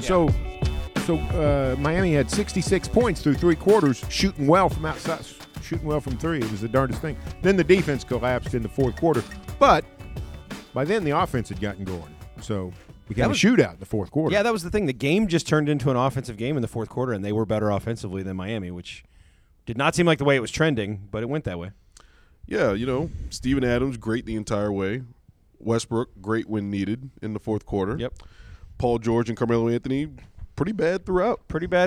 So Miami had 66 points through three quarters, shooting well from outside, shooting well from three. It was the darndest thing. Then the defense collapsed in the fourth quarter, but by then the offense had gotten going. So became a shootout in the fourth quarter. Yeah, that was the thing. The game just turned into an offensive game in the fourth quarter, and they were better offensively than Miami, which did not seem like the way it was trending, but it went that way. Yeah, Steven Adams, great the entire way. Westbrook, great when needed in the fourth quarter. Yep. Paul George and Carmelo Anthony, pretty bad throughout.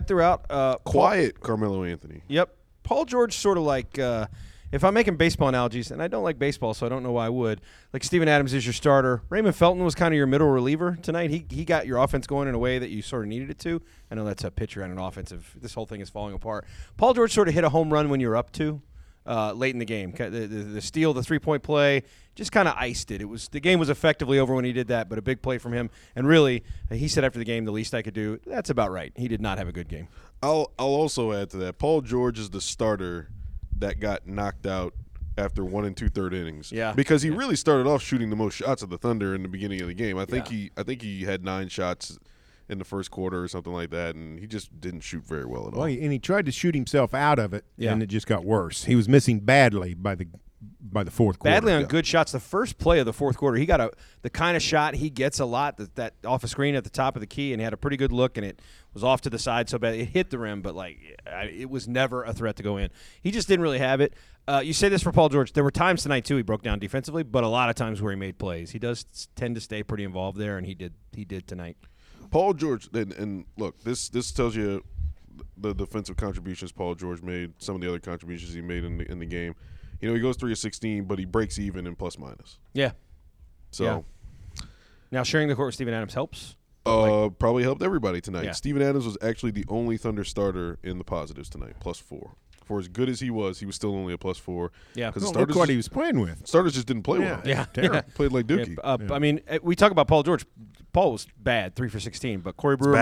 Quiet Carmelo Anthony. Yep. Paul George sort of like if I'm making baseball analogies, and I don't like baseball, so I don't know why I would, like Steven Adams is your starter. Raymond Felton was kind of your middle reliever tonight. He got your offense going in a way that you sort of needed it to. I know that's a pitcher and an offensive. This whole thing is falling apart. Paul George sort of hit a home run when you're up two late in the game. The steal, the three-point play, just kind of iced it. The game was effectively over when he did that, but a big play from him. And really, he said after the game, the least I could do, that's about right. He did not have a good game. I'll also add to that. Paul George is the starter that got knocked out after 1 2/3 innings. Yeah. Because he really started off shooting the most shots of the Thunder in the beginning of the game. I think he had 9 shots in the first quarter or something like that, and he just didn't shoot very well at all. And he tried to shoot himself out of it, and it just got worse. He was missing badly by the fourth quarter. Badly on good shots. The first play of the fourth quarter, he got the kind of shot he gets a lot, that off a screen at the top of the key, and he had a pretty good look, and it was off to the side so bad. It hit the rim, but it was never a threat to go in. He just didn't really have it. You say this for Paul George. There were times tonight, too, he broke down defensively, but a lot of times where he made plays. He does tend to stay pretty involved there, and he did tonight. Paul George, and look, this tells you the defensive contributions Paul George made, some of the other contributions he made in the game. He goes 3 of 16, but he breaks even in plus minus. Yeah. So yeah. Now sharing the court with Steven Adams helps. Probably helped everybody tonight. Yeah. Steven Adams was actually the only Thunder starter in the positives tonight, +4. For as good as he was still only a +4. Yeah. Because look what he was playing with. Starters just didn't play well. Yeah. Played like Dookie. I mean, we talk about Paul George. Paul was bad, 3 for 16, but Corey Brewer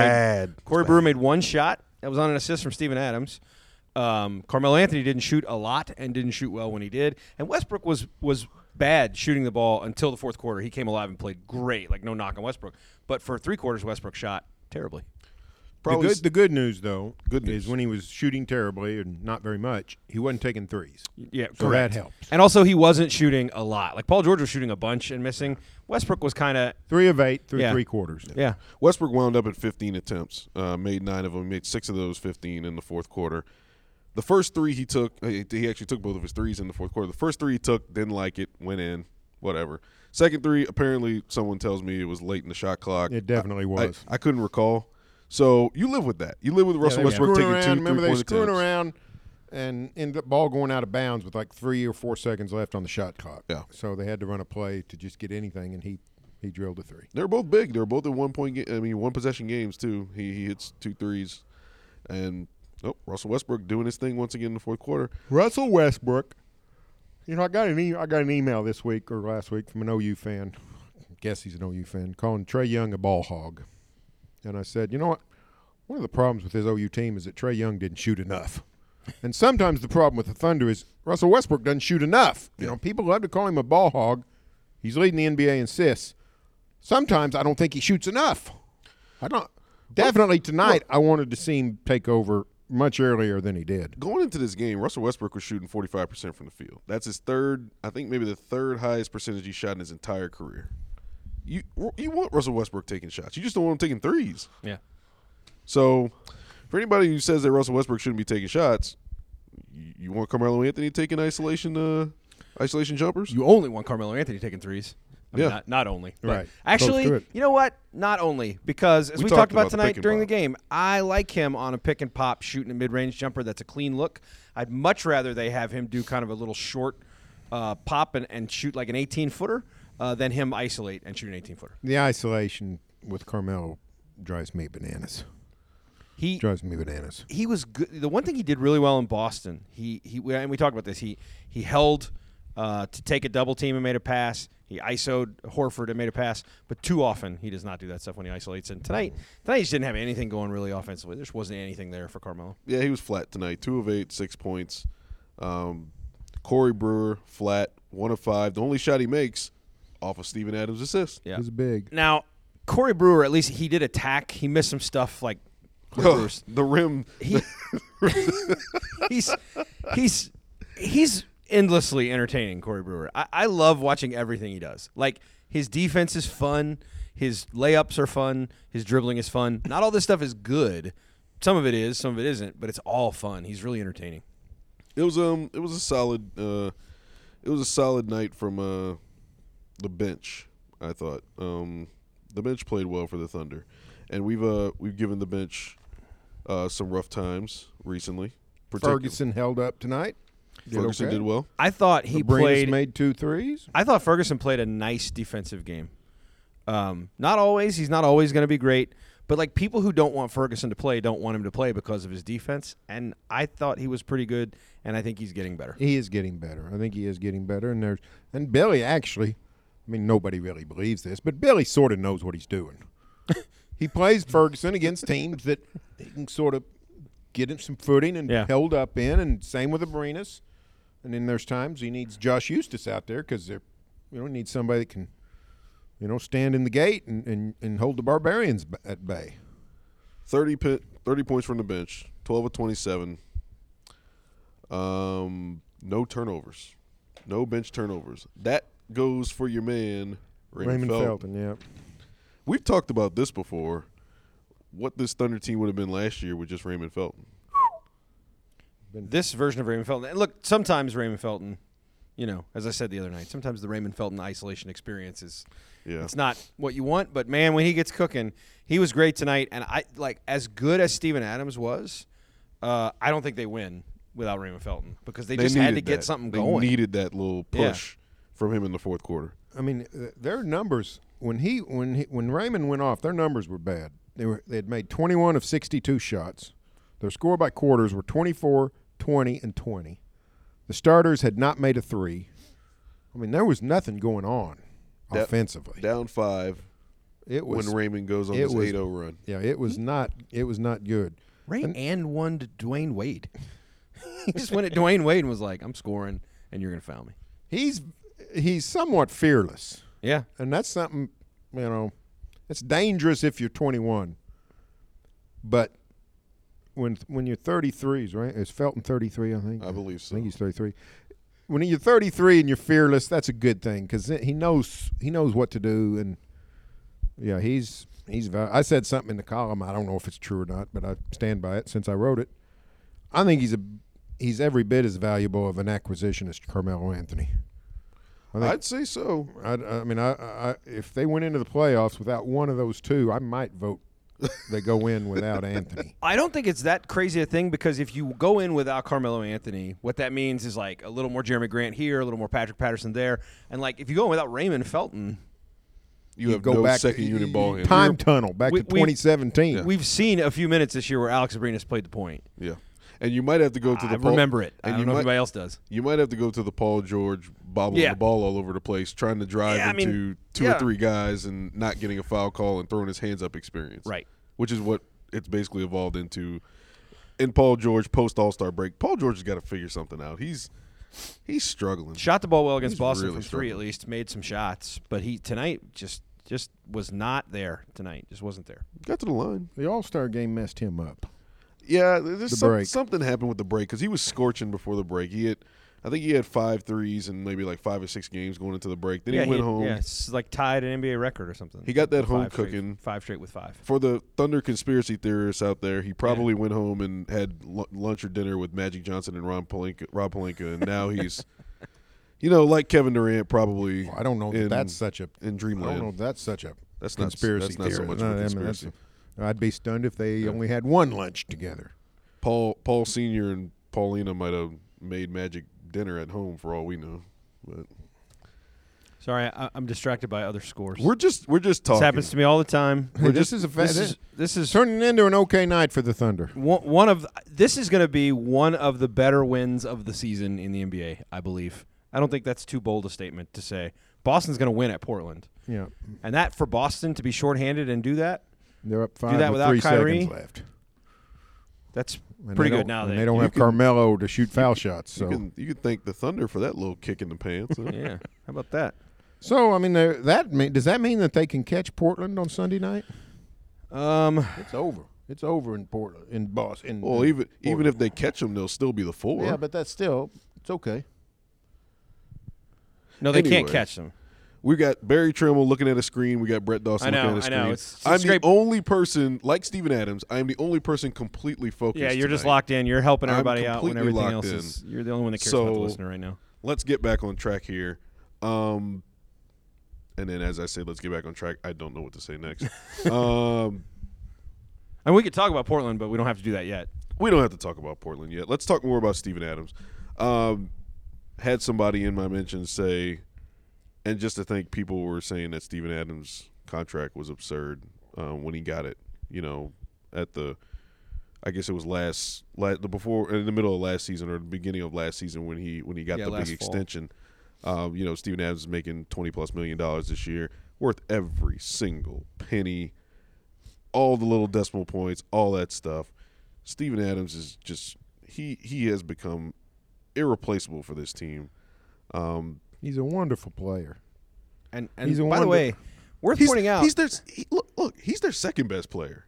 made one shot. That was on an assist from Steven Adams. Carmelo Anthony didn't shoot a lot and didn't shoot well when he did. And Westbrook was bad shooting the ball until the fourth quarter. He came alive and played great, like no knock on Westbrook. But for 3 quarters, Westbrook shot terribly. The good news, though, is when he was shooting terribly and not very much, he wasn't taking threes. Yeah, so correct. that helps. And also, he wasn't shooting a lot. Like Paul George was shooting a bunch and missing. Westbrook was kind of 3 of 8 through 3 quarters. Yeah. Westbrook wound up at 15 attempts, made 9 of them, made 6 of those 15 in the fourth quarter. The first 3 he took, he actually took both of his threes in the fourth quarter. The first 3 he took, didn't like it, went in, whatever. Second 3, apparently someone tells me it was late in the shot clock. It definitely was. I couldn't recall. So you live with that. You live with Russell Westbrook taking 2 3-point attempts. Remember, they screwing around and ended up ball going out of bounds with like 3 or 4 seconds left on the shot clock. Yeah. So they had to run a play to just get anything, and he drilled a 3. They're both big. They're both in one possession games too. He hits 2 threes, and Russell Westbrook doing his thing once again in the fourth quarter. Russell Westbrook. I got an email this week or last week from an OU fan. I guess he's an OU fan, calling Trae Young a ball hog. And I said, you know what? One of the problems with his OU team is that Trae Young didn't shoot enough. And sometimes the problem with the Thunder is Russell Westbrook doesn't shoot enough. People love to call him a ball hog. He's leading the NBA in assists. Sometimes I don't think he shoots enough. Definitely tonight I wanted to see him take over much earlier than he did. Going into this game, Russell Westbrook was shooting 45% from the field. That's his third, I think maybe the third highest percentage he shot in his entire career. You want Russell Westbrook taking shots. You just don't want him taking threes. Yeah. So for anybody who says that Russell Westbrook shouldn't be taking shots, you want Carmelo Anthony taking isolation jumpers? You only want Carmelo Anthony taking threes. I mean, not only. Right. Actually, you know what? Not only. Because as we talked about tonight during the game, I like him on a pick and pop shooting a mid-range jumper that's a clean look. I'd much rather they have him do kind of a little short pop and shoot like an 18-footer than him isolate and shoot an 18-footer. The isolation with Carmelo drives me bananas. Drives me bananas. He was good. The one thing he did really well in Boston, and we talked about this, he held to take a double team and made a pass. He ISO'd Horford and made a pass, but too often he does not do that stuff when he isolates. And tonight he just didn't have anything going really offensively. There just wasn't anything there for Carmelo. Yeah, he was flat tonight. 2 of 8, 6 points. Corey Brewer, flat, 1 of 5. The only shot he makes off of Steven Adams' assist. Yeah. It was big. Now, Corey Brewer, at least he did attack. He missed some stuff like Corey Oh, Brewer's. the rim. He's endlessly entertaining, Corey Brewer. I love watching everything he does. Like, his defense is fun. His layups are fun. His dribbling is fun. Not all this stuff is good. Some of it is, some of it isn't, but it's all fun. He's really entertaining. It was a solid night from the bench. I thought the bench played well for the Thunder, and we've given the bench some rough times recently. Ferguson held up tonight. Ferguson did well. I thought he Abrines made 2 threes. I thought Ferguson played a nice defensive game. Not always. He's not always going to be great. But, like, people who don't want Ferguson to play don't want him to play because of his defense. And I thought he was pretty good, and I think he's getting better. He is getting better. I think he is getting better. And Billy actually, I mean, nobody really believes this, but Billy sort of knows what he's doing. He plays Ferguson against teams that he can sort of get him some footing and held up in, and same with Abrines. And then there's times he needs Josh Eustace out there because he needs somebody that can, stand in the gate and hold the Barbarians at bay. 30 points from the bench, 12 of 27. No turnovers. No bench turnovers. That goes for your man, Raymond Felton. Yeah. We've talked about this before, what this Thunder team would have been last year with just Raymond Felton. This version of Raymond Felton. And look, sometimes Raymond Felton, as I said the other night, sometimes the Raymond Felton isolation experience is it's not what you want. But, man, when he gets cooking, he was great tonight. And, as good as Steven Adams was, I don't think they win without Raymond Felton because they just had to get something going. They needed that little push from him in the fourth quarter. I mean, their numbers when Raymond went off, their numbers were bad. They had made 21 of 62 shots. Their score by quarters were 24, 20, and 20. The starters had not made a three. I mean, there was nothing going on offensively. Down 5. It was when Raymond goes on this 8-0 run. Yeah, it was not good. Ray and one to Dwayne Wade. He just went at Dwayne Wade and was like, "I'm scoring, and you're going to foul me." He's somewhat fearless. Yeah, and that's something it's dangerous if you're 21. But when you're 33s, right? Is Felton 33? I think. I believe so. I think he's 33. When you're 33 and you're fearless, that's a good thing because he knows what to do. And yeah, he's. I said something in the column. I don't know if it's true or not, but I stand by it since I wrote it. I think he's every bit as valuable of an acquisition as Carmelo Anthony. I'd say so. I mean, if they went into the playoffs without one of those two, I might vote they go in without Anthony. I don't think it's that crazy a thing because if you go in without Carmelo Anthony, what that means is like a little more Jeremy Grant here, a little more Patrick Patterson there, and like if you go in without Raymond Felton, you have no second unit ball handler. Time tunnel back to 2017. We've seen a few minutes this year where Alex Abrines played the point. Yeah. And you might have to go to the remember it. I don't know if anybody else does. You might have to go to the Paul George bobbling the ball all over the place, trying to drive into two or three guys and not getting a foul call and throwing his hands up experience. Right. Which is what it's basically evolved into in Paul George post All-Star break. Paul George has got to figure something out. He's struggling. Shot the ball well against Boston really from three at least, made some shots, but he tonight just was not there tonight. Just wasn't there. Got to the line. The All-Star game messed him up. Yeah, there's something happened with the break because he was scorching before the break. I think he had 5 threes in maybe like 5 or 6 games going into the break. Then he went home. Yeah, it's like tied an NBA record or something. He got that home cooking. 5 straight with 5. For the Thunder conspiracy theorists out there, he probably went home and had lunch or dinner with Magic Johnson and Rob Pelinka, and now he's, like Kevin Durant, probably. Well, I don't know if that's such a in Dreamland. I don't know if that's such a That's conspiracy not so theory. much of a conspiracy. I'd be stunned if they only had one lunch together. Paul Sr. and Paulina might have made Magic dinner at home for all we know. But sorry, I'm distracted by other scores. We're just talking. This happens to me all the time. This is turning into an okay night for the Thunder. This is going to be one of the better wins of the season in the NBA, I believe. I don't think that's too bold a statement to say. Boston's going to win at Portland. Yeah, and that for Boston to be shorthanded and do that. They're up 5 do that with without 3 Kyrie, seconds left. That's pretty good now. They don't have Carmelo to shoot foul shots. So you can thank the Thunder for that little kick in the pants. Huh? Yeah, how about that? So I mean, does that mean that they can catch Portland on Sunday night? It's over. It's over in Portland, in Boston. Well, even if they catch them, they'll still be the 4. Yeah, but it's okay. No, they can't Anyway. catch them. We got Barry Trimble looking at a screen. We got Brett Dawson looking at a screen. I know. It's I'm the great. only person, like Steven Adams, I'm the only person completely focused. Yeah, you're just tonight. locked in. You're helping I'm everybody out when completely everything locked else in. is. You're the only one that cares about the So- listener right now. Let's get back on track here. And then, as I say, let's get back on track. I don't know what to say next. And we could talk about Portland, but we don't have to do that yet. We don't have to talk about Portland yet. Let's talk more about Steven Adams. Had somebody in my mentions say, and just to think, people were saying that Steven Adams' contract was absurd when he got it. You know, at the, I guess it was before in the middle of last season or the beginning of last season when he got the last big fall. extension. You know, Steven Adams is making $20+ million this year, worth every single penny, all the little decimal points, all that stuff. Steven Adams is just he has become irreplaceable for this team. He's a wonderful player. And He's a by the wonder- way, worth pointing out, Look, he's their second best player.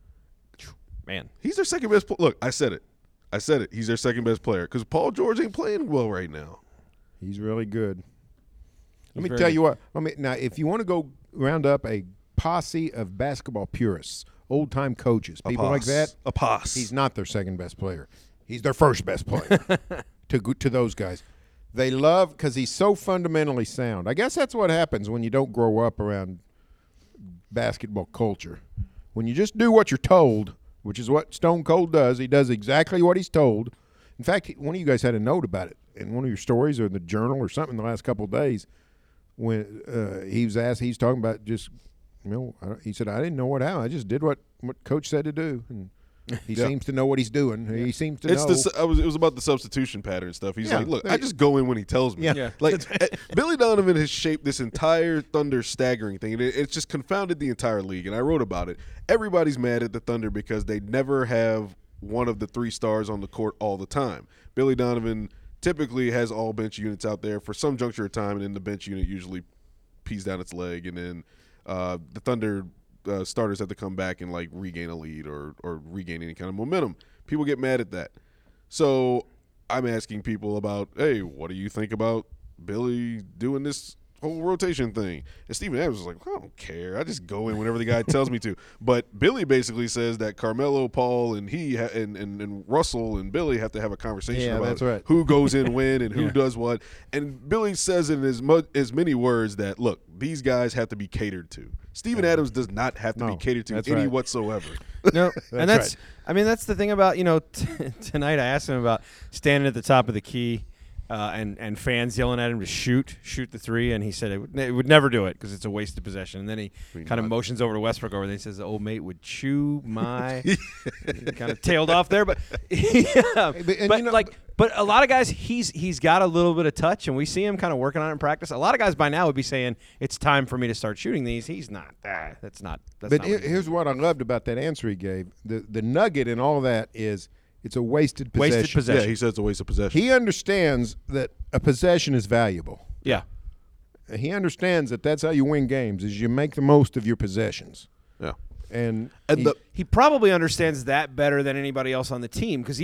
man. He's their second best player. Look, I said it. He's their second best player because Paul George ain't playing well right now. He's really good. Let me very tell good. you what. Now, if you want to go round up a posse of basketball purists, old-time coaches, people like that, A pass. he's not their second best player. He's their first best player to those guys. They love because he's so fundamentally sound. I guess that's what happens when you don't grow up around basketball culture. When you just do what you're told, which is what Stone Cold does, he does exactly what he's told. In fact, one of you guys had a note about it in one of your stories or in the journal or something the last couple of days when he was asked, he's talking about just, he said, I didn't know what happened. I just did what Coach said to do. And he Yeah. seems to know what he's doing. He seems to know. It was about the substitution pattern stuff. He's Yeah, like, look, there I you- just go in when he tells me. Yeah. Like Billy Donovan has shaped this entire Thunder staggering thing, and it's just confounded the entire league. And I wrote about it. Everybody's mad at the Thunder because they never have one of the 3 stars on the court all the time. Billy Donovan typically has all bench units out there for some juncture of time, and then the bench unit usually pees down its leg, and then the Thunder starters have to come back and like regain a lead or regain any kind of momentum. People get mad at that. So I'm asking people about, hey, what do you think about Billy doing this whole rotation thing? And Steven Adams was like, I don't care. I just go in whenever the guy tells me to. But Billy basically says that Carmelo, Paul, and and Russell and Billy have to have a conversation Yeah, about that's right. who goes in when and who does what. And Billy says in as many words that, look, these guys have to be catered to. Steven Adams does not have to be No, catered to that's any right. whatsoever. No, and that's right. I mean that's the thing about tonight. I asked him about standing at the top of the key, and fans yelling at him to shoot the 3, and he said it would never do it because it's a wasted possession. And then he kind of motions over to Westbrook over there. And he says, "The old mate would chew my." Kind of tailed off there, but yeah, and but a lot of guys, he's got a little bit of touch, and we see him kind of working on it in practice. A lot of guys by now would be saying it's time for me to start shooting these. He's not. That's not. But not what he's here's what I loved about that answer he gave. The nugget in all of that is it's a wasted possession. Wasted possession. Yeah, he says it's a waste of possession. He understands that a possession is valuable. Yeah. He understands that that's how you win games is you make the most of your possessions. yeah. And He probably understands that better than anybody else on the team because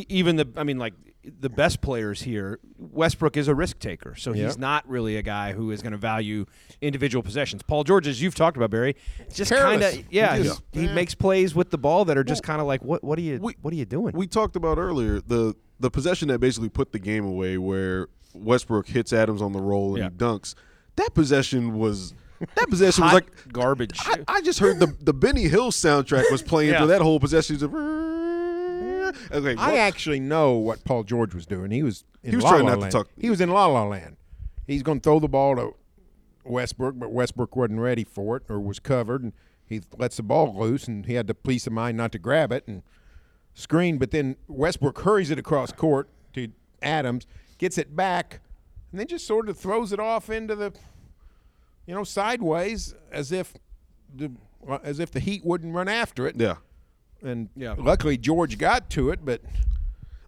the best players here, Westbrook is a risk taker, so he's Yep. not really a guy who is going to value individual possessions. Paul George, as you've talked about, Barry, just kind Careless. of He he makes plays with the ball that are just kind of like what are you doing? We talked about earlier the possession that basically put the game away where Westbrook hits Adams on the roll and Yeah. he dunks. That possession was was Hot like garbage. I just heard the Benny Hill soundtrack was playing Yeah. through that whole possession. Okay, I actually know what Paul George was doing. He was in He was La trying La not to Land. talk- He was in La La Land. He's going to throw the ball to Westbrook, but Westbrook wasn't ready for it or was covered, and he lets the ball loose, and he had the peace of mind not to grab it and screen. But then Westbrook hurries it across court to Adams, gets it back, and then just sort of throws it off into the, sideways as if the Heat wouldn't run after it. yeah. And Yeah. luckily George got to it, but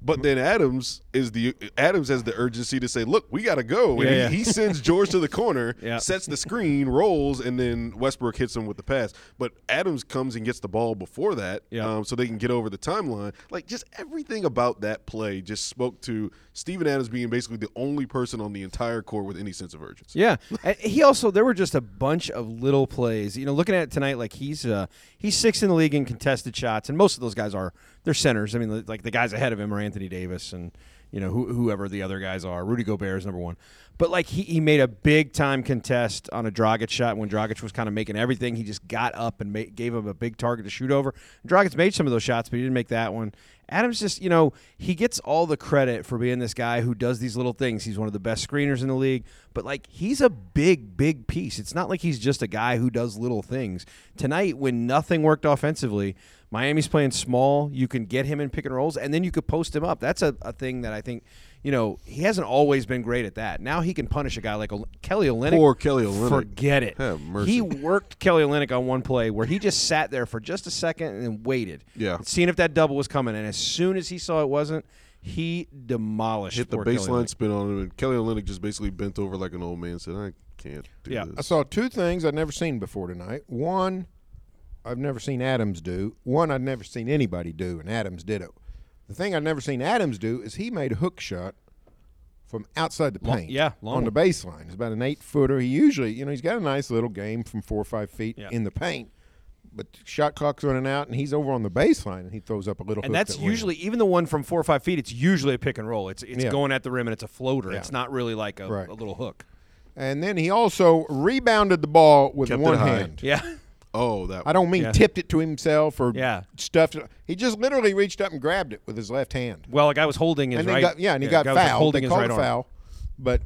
But then Adams has the urgency to say, "Look, we got to go." And he sends George to the corner, sets the screen, rolls, and then Westbrook hits him with the pass. But Adams comes and gets the ball before that, so they can get over the timeline. Like, just everything about that play just spoke to Steven Adams being basically the only person on the entire court with any sense of urgency. Yeah, and there were just a bunch of little plays. Looking at it tonight, like he's sixth in the league in contested shots, and most of those guys they're centers. I mean, like the guys ahead of him are Anthony Davis and whoever the other guys are. Rudy Gobert is number one. But like he made a big time contest on a Dragic shot when Dragic was kind of making everything. He just got up and gave him a big target to shoot over. Dragic made some of those shots, but he didn't make that one. Adams just, he gets all the credit for being this guy who does these little things. He's one of the best screeners in the league, but like he's a big, big piece. It's not like he's just a guy who does little things. Tonight, when nothing worked offensively, Miami's playing small. You can get him in pick and rolls, and then you could post him up. That's a thing that I think, he hasn't always been great at that. Now he can punish a guy like Kelly Olynyk. Poor Kelly Olynyk. Forget it. Have mercy. He worked Kelly Olynyk on one play where he just sat there for just a second and then waited. Yeah. Seeing if that double was coming. And as soon as he saw it wasn't, he demolished Hit the poor baseline spin on him, and Kelly Olynyk just basically bent over like an old man and said, "I can't do this." I saw two things I'd never seen before tonight. One, I've never seen Adams do. One, I'd never seen anybody do, and Adams did it. The thing I've never seen Adams do is he made a hook shot from outside the paint. Long on the baseline. It's about an 8-footer. He usually, he's got a nice little game from 4 or 5 feet in the paint. But shot clock's running out, and he's over on the baseline, and he throws up a little hook. And that's usually, even the one from 4 or 5 feet, it's usually a pick and roll. It's going at the rim, and it's a floater. Yeah. It's not really like a little hook. And then he also rebounded the ball with Kept one it high. hand. Yeah. Oh, that. I don't mean tipped it to himself or stuffed it. He just literally reached up and grabbed it with his left hand. Well, a guy was holding his And right. he got fouled. They his called right a arm. foul. But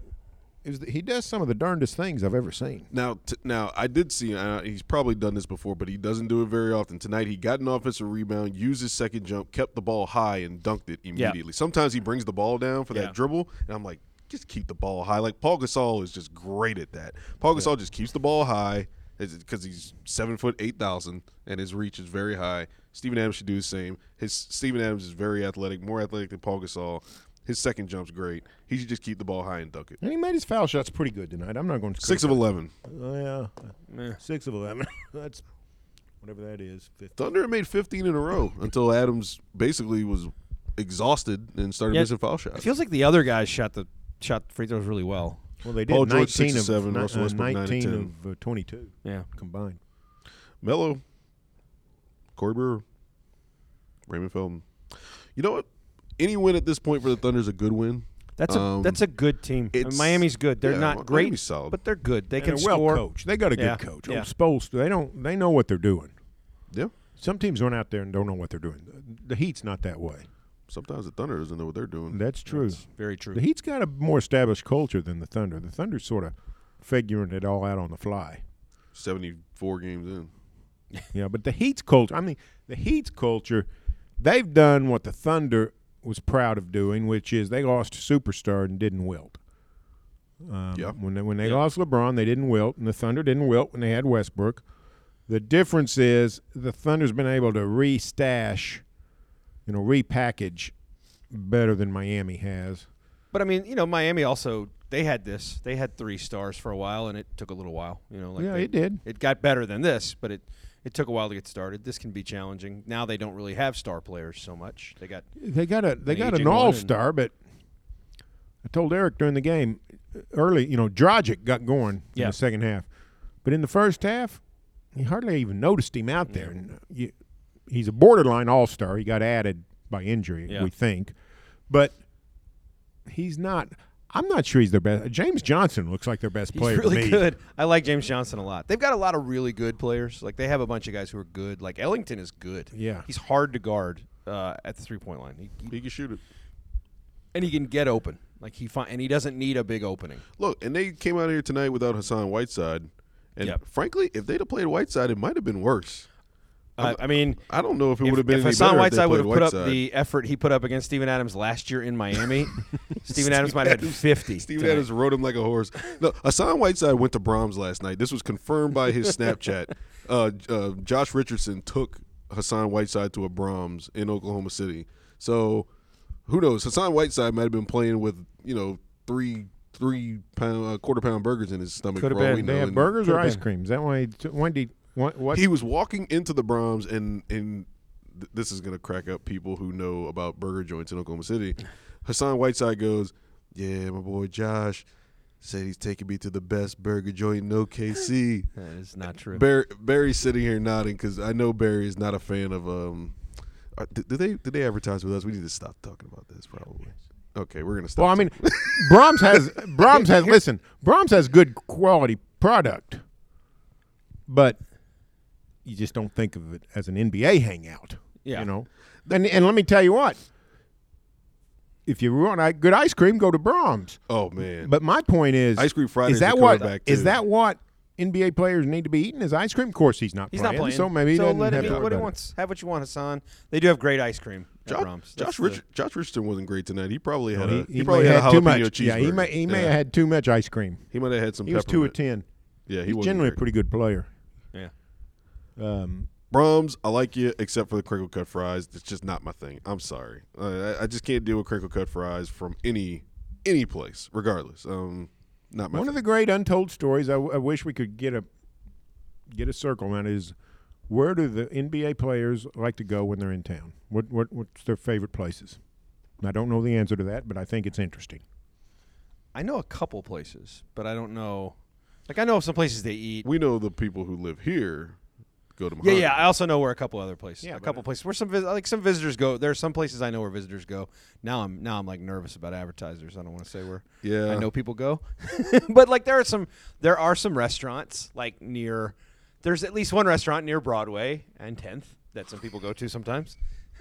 he does some of the darndest things I've ever seen. Now, I did see. He's probably done this before, but he doesn't do it very often. Tonight, he got an offensive rebound, used his second jump, kept the ball high, and dunked it immediately. Sometimes he brings the ball down for that dribble, and I'm like, just keep the ball high. Like Paul Gasol is just great at that. Paul Gasol just keeps the ball high because he's 7'8", and his reach is very high. Steven Adams should do the same. Steven Adams is very athletic, more athletic than Paul Gasol. His second jump's great. He should just keep the ball high and dunk it. And he made his foul shots pretty good tonight. I'm not going to 6 of 11. Oh, yeah. 6 of 11. That's whatever that is. 15. Thunder made 15 in a row until Adams basically was exhausted and started missing foul shots. It feels like the other guys shot free throws really well. Well, they did Paul George 19 6 of 7, Russell Westbrook 9 of 19 of 22 combined. Melo, Corey Brewer, Raymond Felton. You know what? Any win at this point for the Thunder is a good win. That's a good team. I mean, Miami's good. They're not great, Miami's solid. but they're good. They And can they're well score. coached. They got a good coach. Yeah. Spolstra, they know what they're doing. Yeah. Some teams run out there and don't know what they're doing. The Heat's not that way. Sometimes the Thunder doesn't know what they're doing. That's true. That's very true. The Heat's got a more established culture than the Thunder. The Thunder's sort of figuring it all out on the fly. 74 games in. Yeah, but the Heat's culture, they've done what the Thunder was proud of doing, which is they lost a superstar and didn't wilt. When they lost LeBron, they didn't wilt, and the Thunder didn't wilt when they had Westbrook. The difference is the Thunder's been able to repackage better than Miami has. But I mean, Miami also they had 3 stars for a while, and it took a little while. It did. It got better than this, but it took a while to get started. This can be challenging. Now they don't really have star players so much. They got an all-star, but I told Eric during the game early, Dragic got going in the second half. But in the first half, he hardly even noticed him out there. And he's a borderline all-star. He got added by injury, we think. But he's not – I'm not sure he's their best. James Johnson looks like their best player He's really to me. good. I like James Johnson a lot. They've got a lot of really good players. Like they have a bunch of guys who are good. Like Ellington is good. Yeah. He's hard to guard at the 3-point line. He can shoot it. And he can get open. Like and he doesn't need a big opening. Look, and they came out here tonight without Hassan Whiteside. And frankly, if they'd have played Whiteside, it might have been worse. I mean, I don't know if it would have been if any Hassan better Whiteside if they would played have put Whiteside. up the effort he put up against Steven Adams last year in Miami, Steven Adams might have had 50. Steven tonight. Adams rode him like a horse. No, Hassan Whiteside went to Brahms last night. This was confirmed by his Snapchat. Josh Richardson took Hassan Whiteside to a Brahms in Oklahoma City. So who knows? Hassan Whiteside might have been playing with, 3 quarter-pound burgers in his stomach. Could have for all been. we know. They have And burgers or could've ice been. cream? Is that why? What? He was walking into the Brahms, and this is going to crack up people who know about burger joints in Oklahoma City. Hassan Whiteside goes, "Yeah, my boy Josh said he's taking me to the best burger joint in OKC." That is not true. Barry's sitting here nodding because I know Barry is not a fan of. Do they advertise with us? We need to stop talking about this. Probably. Okay, we're gonna stop. Well, I mean, Brahms has good quality product, but you just don't think of it as an NBA hangout. Yeah. You know, and let me tell you what. If you want good ice cream, go to Brahms. Oh man! But my point is, Ice Cream Fridays is that are what coming back, is too. that what NBA players need to be eating? Is ice cream? Of course, he's not playing. So maybe he doesn't let have him to eat worry what he about it. wants. Have what you want, Hassan. They do have great ice cream at Brahms. Josh Richardson wasn't great tonight. He probably had Well, he probably may had a have too jalapeno much. cheeseburger. Yeah, he may have had too much ice cream. He might have had some. He was 2 of peppermint. 10. Yeah, he He's was generally a pretty good player. Yeah. Brahms, I like you, except for the crinkle cut fries. It's just not my thing. I'm sorry. I just can't deal with crinkle cut fries from any place, regardless. Not my One thing. of the great untold stories I wish we could get a circle on is, where do the NBA players like to go when they're in town? What's their favorite places? I don't know the answer to that, but I think it's interesting. I know a couple places, but I don't know. Like, I know some places they eat. We know the people who live here go to Yeah, Mahoney. yeah. I also know where a couple other places. Yeah, A couple places where some visitors go. There are some places I know where visitors go. Now I'm like nervous about advertisers. I don't want to say where Yeah. I know people go, but like there are some restaurants like near. There's at least one restaurant near Broadway and 10th that some people go to sometimes.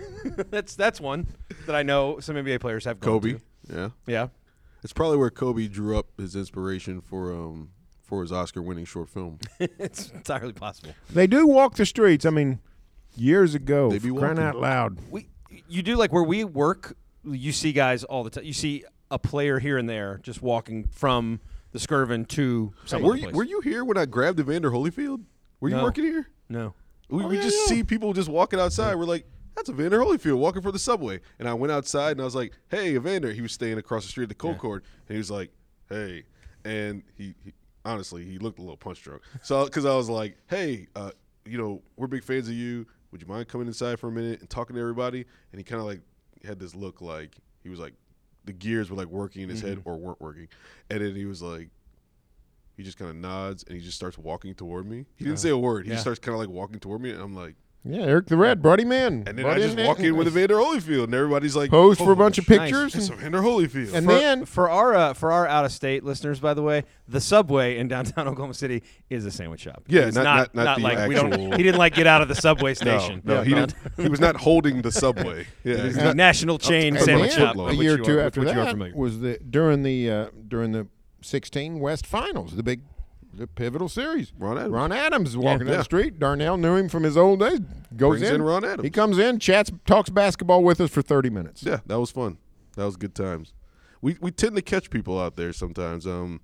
that's one that I know some NBA players have gone Kobe. to. Yeah. Yeah. It's probably where Kobe drew up his inspiration for his Oscar-winning short film. It's entirely possible. They do walk the streets. I mean, years ago, They be for crying walking. out loud. You do, like, where we work, you see guys all the time. You see a player here and there just walking from the Skirvin to some Were other you, place. were you here when I grabbed Evander Holyfield? Were you No. working here? No. We yeah, just yeah. see people just walking outside. We're like, that's Evander Holyfield walking for the subway. And I went outside and I was like, hey, Evander. He was staying across the street at the Cold Court. And he was like, hey. And he honestly, he looked a little punch drunk. So, because I was like, hey, we're big fans of you. Would you mind coming inside for a minute and talking to everybody? And he kind of like had this look like he was like, the gears were like working in his head or weren't working. And then he was like, he just kind of nods and he just starts walking toward me. He didn't say a word. He just starts kind of like walking toward me. And I'm like, Yeah, Eric the Red brought him in. and then Brought I just him walk in with Evander Holyfield, and everybody's like, posed for a "Oh, bunch of nice. pictures. It's And, Evander Holyfield." and then For our out of state listeners, by the way, the Subway in downtown Oklahoma City is a sandwich shop. Yeah, It's not the like we actual- don't. He didn't like get out of the subway station. no, he didn't. He was not holding the subway. Yeah, It's he's a not- national chain and sandwich then shop. a a with year or which two you are- after with which you are that familiar. was during the 16 West Finals, the pivotal series. Ron Adams. Adams walking down Yeah. the street. Darnell knew him from his old days. Goes Brings in Ron Adams. He comes in, talks basketball with us for 30 minutes. Yeah, that was fun. That was good times. We tend to catch people out there sometimes. And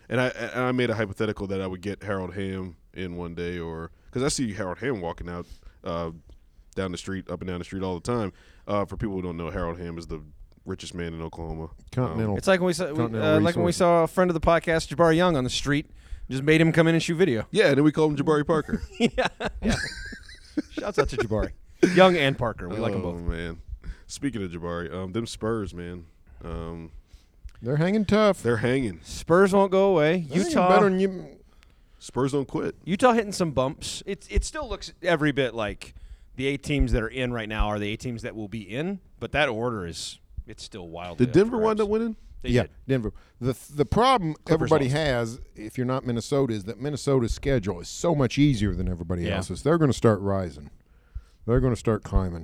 I made a hypothetical that I would get Harold Hamm in one day, or because I see Harold Hamm walking out down the street, up and down the street all the time. For people who don't know, Harold Hamm is the richest man in Oklahoma. Continental. It's like when we saw, Continental like when we Resources. saw a friend of the podcast, Jabari Young, on the street. Just made him come in and shoot video. Yeah, and then we call him Jabari Parker. Yeah. Shouts out to Jabari, Young and Parker. We like them Oh both. man. Speaking of Jabari, them Spurs, man, They're hanging tough. they're hanging. Spurs won't go away. They're hanging Utah, better than you. Spurs don't quit. Utah hitting some bumps. It still looks every bit like the 8 teams that are in right now are the 8 teams that will be in. But that order it's still wild. Did Denver wind up winning? They Yeah, did. Denver. The problem everybody lost. has, if you're not Minnesota, is that Minnesota's schedule is so much easier than everybody Yeah. else's. They're going to start rising. They're going to start climbing.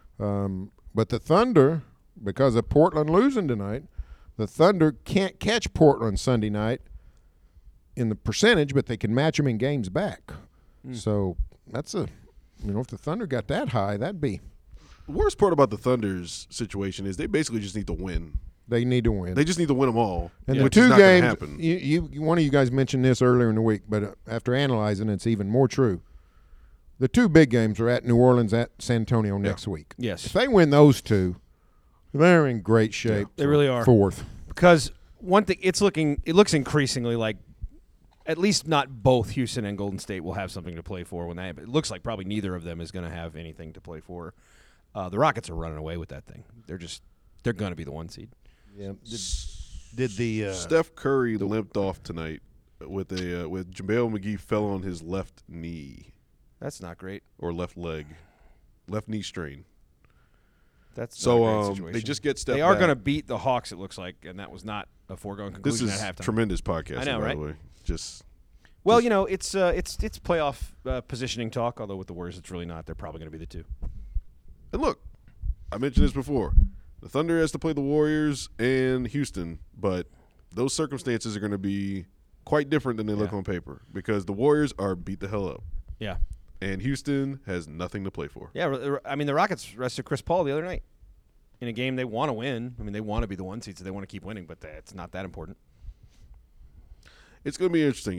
But the Thunder, because of Portland losing tonight, the Thunder can't catch Portland Sunday night in the percentage, but they can match them in games back. So that's if the Thunder got that high, that'd be. The worst part about the Thunder's situation is they basically just need to win. They need to win. They just need to win them all. And the which is two not gonna games, happen. you one of you guys mentioned this earlier in the week, but after analyzing, it's even more true. The 2 big games are at New Orleans, at San Antonio next week. Yes. If they win those 2, They're in great shape. They really are. Fourth. Because one thing, it looks increasingly like at least not both Houston and Golden State will have something to play for when it looks like probably neither of them is going to have anything to play for. The Rockets are running away with that thing. They're going to be the 1 seed. Yeah. Did the Steph Curry limped off tonight with JaVale McGee fell on his left knee That's not great. or left leg, left knee strain. That's not a great So situation. they just get Steph. They are back. going to beat the Hawks, it looks like, and that was not a foregone This conclusion is at halftime. tremendous podcasting, I know, by right? the way. Just Well, you know, it's playoff positioning talk. Although with the Warriors, it's really not. They're probably going to be the 2. and look, I mentioned this before. The Thunder has to play the Warriors and Houston, but those circumstances are going to be quite different than they look Yeah. on paper because the Warriors are beat the hell up, Yeah, and Houston has nothing to play for. yeah. I mean, the Rockets rested Chris Paul the other night in a game they want to win. I mean, they want to be the 1 seed, so they want to keep winning, but it's not that important. It's going to be interesting.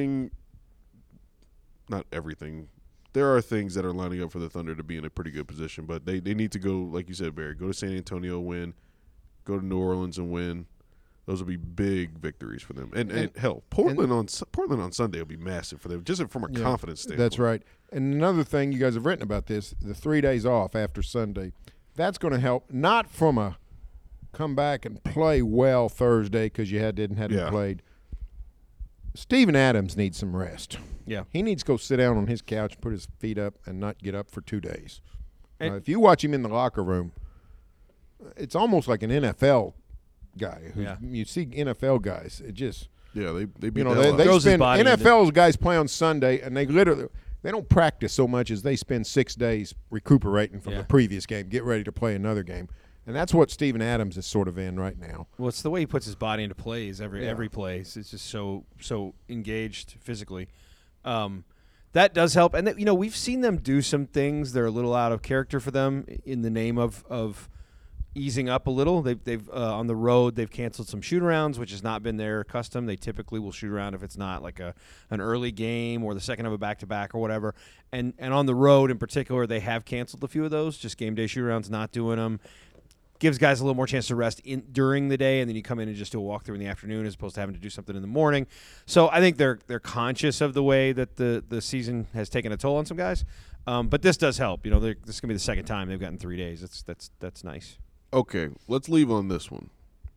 Not everything. There are things that are lining up for the Thunder to be in a pretty good position, but they need to go, like you said, Barry, go to San Antonio, win, go to New Orleans and win. Those will be big victories for them. And hell, Portland on Sunday will be massive for them, just from a confidence standpoint. That's right. And another thing you guys have written about this, the 3 days off after Sunday, that's going to help, not from a come back and play well Thursday because you hadn't played. Steven Adams needs some rest. Yeah. He needs to go sit down on his couch, put his feet up, and not get up for 2 days. And- If you watch him in the locker room, it's almost like an NFL guy. Yeah. You see NFL guys, it just they beat you know the hell out of they them. Throws his spend body into- NFL guys play on Sunday, and they don't practice so much as they spend 6 days recuperating from Yeah. the previous game, get ready to play another game. And that's what Steven Adams is sort of in right now. Well, it's the way he puts his body into plays every play. It's just so engaged physically. That does help, and you know we've seen them do some things that are a little out of character for them in the name of easing up a little. They've on the road they've canceled some shoot-arounds, which has not been their custom. They typically will shoot around if it's not like an early game or the second of a back-to-back or whatever. And on the road in particular, they have canceled a few of those, just game day shoot-arounds, not doing them. Gives guys a little more chance to rest during the day, and then you come in and just do a walkthrough in the afternoon as opposed to having to do something in the morning. So I think they're conscious of the way that the season has taken a toll on some guys. But this does help. You know, this is gonna be the second time they've gotten 3 days. That's nice. Okay, let's leave on this one.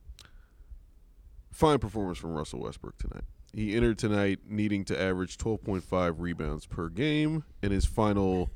Fine performance from Russell Westbrook tonight. He entered tonight needing to average 12.5 rebounds per game in his final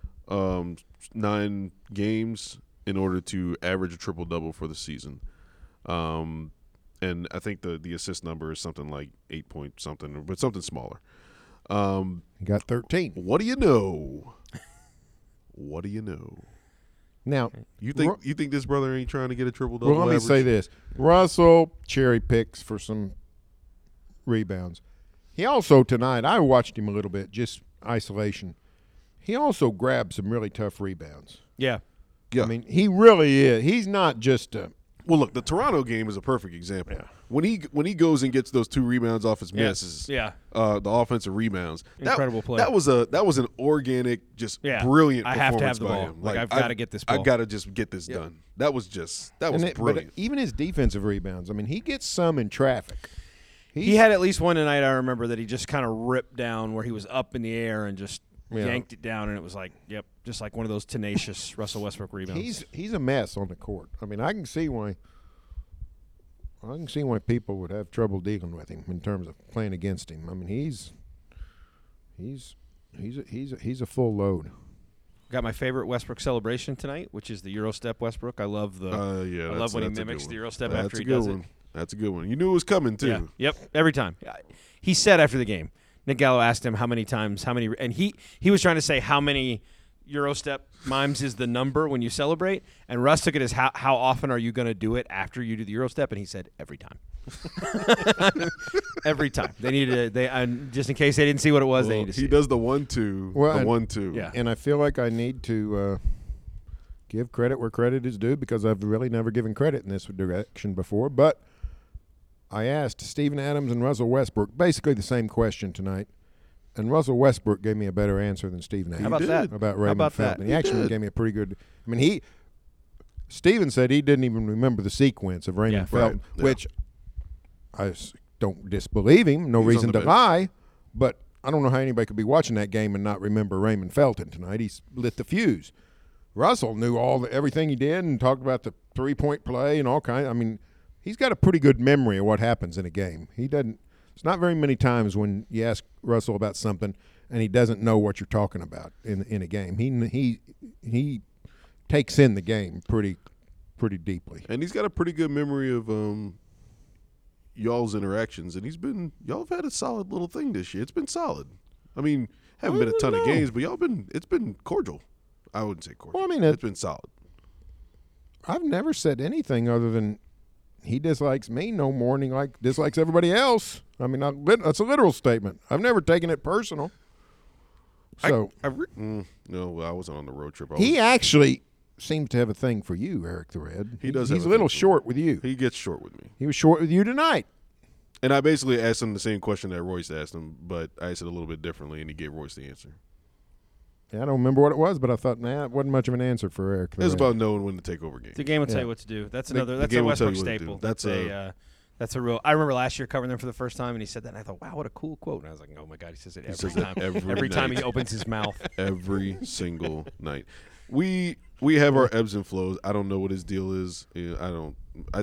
9 games in order to average a triple-double for the season. And I think the assist number is something like 8 point something, but something smaller. He got 13. What do you know? What do you know? Now, You think this brother ain't trying to get a triple-double well, let me average? say this. Russell cherry picks for some rebounds. He also tonight, I watched him a little bit, just isolation. He also grabbed some really tough rebounds. Yeah. Yeah. I mean, he really is. He's not just a Well, look, the Toronto game is a perfect example. Yeah. When he goes and gets those 2 rebounds off his misses, Yeah. the offensive rebounds, Incredible play. That was an organic, just Yeah. brilliant. I have to have performance the by ball. him. Like, I've gotta get this ball. I got to just get this done. That was but brilliant. even his defensive rebounds. I mean, he gets some in traffic. He had at least one tonight I remember that he just kind of ripped down where he was up in the air and just yanked it down, and it was like, yep, just like one of those tenacious Russell Westbrook rebounds. He's a mess on the court. I mean, I can see why people would have trouble dealing with him in terms of playing against him. I mean, he's a full load. Got my favorite Westbrook celebration tonight, which is the Eurostep Westbrook. I love the I love when he mimics the Eurostep after he does it. That's a good one. You knew it was coming too. Yeah. Yep. Every time. He said after the game, Nick Gallo asked him and he was trying to say how many Eurostep mimes is the number when you celebrate, and Russ took it as how often are you going to do it after you do the Eurostep, and he said every time. Every time. They needed just in case they didn't see what it was, they need to see. He does the 1-2. Well, the 1-2. Yeah. And I feel like I need to give credit where credit is due because I've really never given credit in this direction before. But I asked Steven Adams and Russell Westbrook basically the same question tonight. And Russell Westbrook gave me a better answer than Steven Adams. How about that? About How Raymond about that? Felton. He actually gave me a pretty good – I mean, Steven said he didn't even remember the sequence of Raymond Yeah. Felton, Right. Yeah. which don't disbelieve him. No He was on reason the to bench. lie. But I don't know how anybody could be watching that game and not remember Raymond Felton tonight. He lit the fuse. Russell knew everything he did and talked about the 3-point play and all kinds. I mean, he's got a pretty good memory of what happens in a game. He doesn't. It's not very many times when you ask Russell about something and he doesn't know what you're talking about in a game. He takes in the game pretty deeply. And he's got a pretty good memory of y'all's interactions, and y'all have had a solid little thing this year. It's been solid. I mean, haven't been a ton of games, but it's been cordial. I wouldn't say cordial. Well, I mean, it's been solid. I've never said anything other than he dislikes me no more than he dislikes everybody else. I mean, that's a literal statement. I've never taken it personal. So No, I wasn't on the road trip. he actually seems to have a thing for you, Eric the Red. He does He's have a a little thing for me. short with you. He gets short with me. He was short with you tonight. And I basically asked him the same question that Royce asked him, but I asked it a little bit differently, and he gave Royce the answer. Yeah, I don't remember what it was, but I thought, it wasn't much of an answer for Eric the It was Red. about knowing when to take over games. The game will tell Yeah. you what to do. That's The another. That's game a will tell Westbrook you what to staple. do. That's a real. I remember last year covering them for the first time, and he said that, and I thought, "Wow, what a cool quote!" And I was like, "Oh my God, he says it every says it time. every time he night. opens his mouth." Every single night. We have our ebbs and flows. I don't know what his deal is. I don't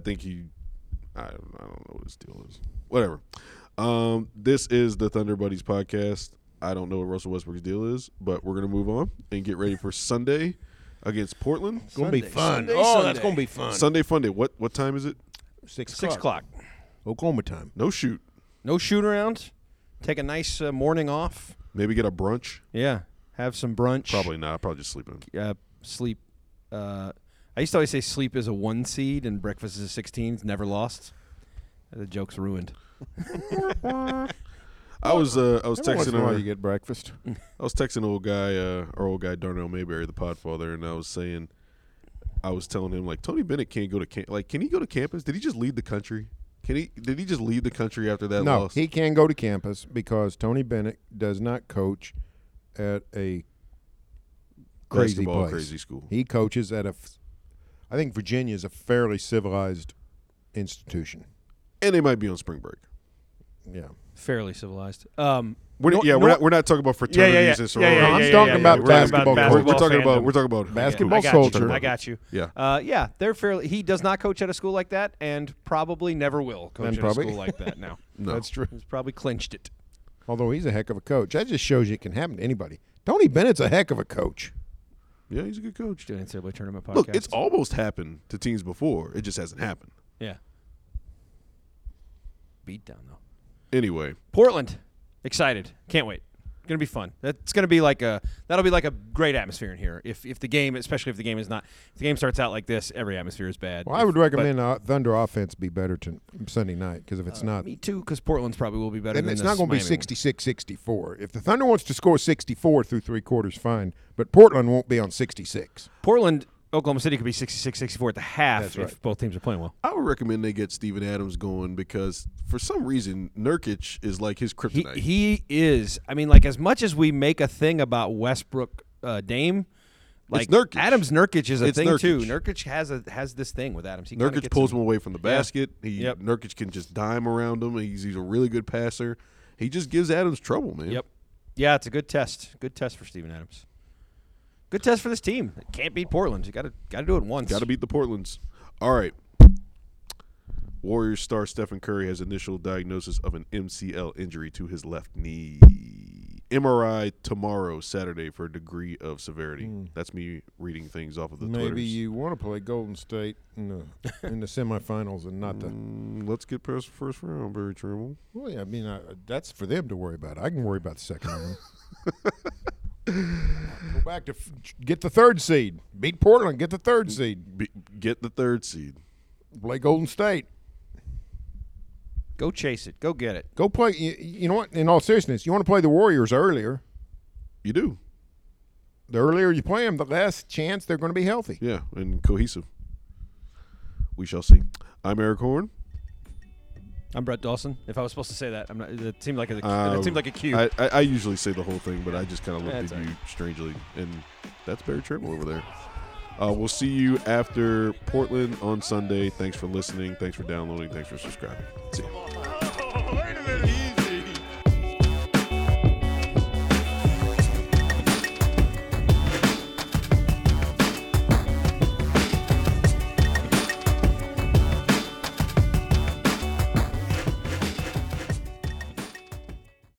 know what his deal is. Whatever. This is the Thunder Buddies podcast. I don't know what Russell Westbrook's deal is, but we're gonna move on and get ready for Sunday against Portland. It's going to be Sunday, fun. Sunday, That's Sunday. going to be fun. Sunday fun day. What time is it? 6 o'clock. Oklahoma time. No shoot. No shoot around. Take a nice morning off. Maybe get a brunch. Yeah, have some brunch. Probably not. I'll probably just sleep in. Sleep. I used to always say sleep is a 1 seed and breakfast is a 16. It's never lost. The joke's ruined. I was Every once texting in a while her. you get breakfast. I was texting our old guy Darnell Mayberry, the Podfather, and I was telling him like Tony Bennett can't go to can he go to campus? Did he just leave the country? Did he just leave the country after that No, loss? he can go to campus because Tony Bennett does not coach at a crazy Basketball place. crazy school. He coaches at I think Virginia is a fairly civilized institution. And they might be on spring break. Yeah. Fairly civilized. We're not talking about fraternities and sororities. I'm talking about basketball We're culture. talking about Basketball I got culture. You. I got you. Yeah. They're fairly. He does not coach at a school like that, and probably never will coach And at probably- a school like that. Now, No. That's true. he's probably clinched it. Although he's a heck of a coach. That just shows you it can happen to anybody. Tony Bennett's a heck of a coach. Yeah, he's a good coach. Doing NCAA tournament podcast. Look, it's almost happened to teams before. It just hasn't happened. Yeah. Beat down though. Anyway, Portland, excited. Can't wait. Gonna be fun. That's gonna be that'll be like a great atmosphere in here. If the game, especially if the game starts out like this, every atmosphere is bad. Well, I would recommend Thunder offense be better to Sunday night because if it's not, Me too, because Portland's probably will be better. and than it's this not going to be Miami one. 66-64. If the Thunder wants to score 64 through 3 quarters, fine. But Portland won't be on 66. Portland, Oklahoma City could be 66-64 at the half That's if right. both teams are playing well. I would recommend they get Steven Adams going because for some reason Nurkic is like his kryptonite. He is. I mean, like as much as we make a thing about Westbrook, Dame, like It's Nurkic. Adams Nurkic is a It's thing Nurkic. too. Nurkic has this thing with Adams. He kinda Nurkic gets pulls him away from the Yeah. basket. Yep. Nurkic can just dime around him. He's a really good passer. He just gives Adams trouble, man. Yep. Yeah, it's a good test. Good test for Steven Adams. Good test for this team. Can't beat Portland. You got to do it once. Got to beat the Portlands. All right. Warriors star Stephen Curry has initial diagnosis of an MCL injury to his left knee. MRI tomorrow, Saturday, for a degree of severity. That's me reading things off of the Maybe Twitters. you want to play Golden State in the semifinals and not the. Let's get past the first round, Barry Trimble. Well, yeah, I mean that's for them to worry about. I can worry about the second round. Go back to get the 3rd seed. Beat Portland. Get the 3rd seed. Get the 3rd seed. Play Golden State. Go chase it. Go get it. Go play. You know what? In all seriousness, you want to play the Warriors earlier. You do. The earlier you play them, the less chance they're going to be healthy. Yeah, and cohesive. We shall see. I'm Eric Horn. I'm Brett Dawson. If I was supposed to say that, I'm not. It seemed like a cue. I usually say the whole thing, but I just kind of looked That's at all you right. strangely, and that's Barry Trimble over there. We'll see you after Portland on Sunday. Thanks for listening. Thanks for downloading. Thanks for subscribing. See ya. Wait a minute.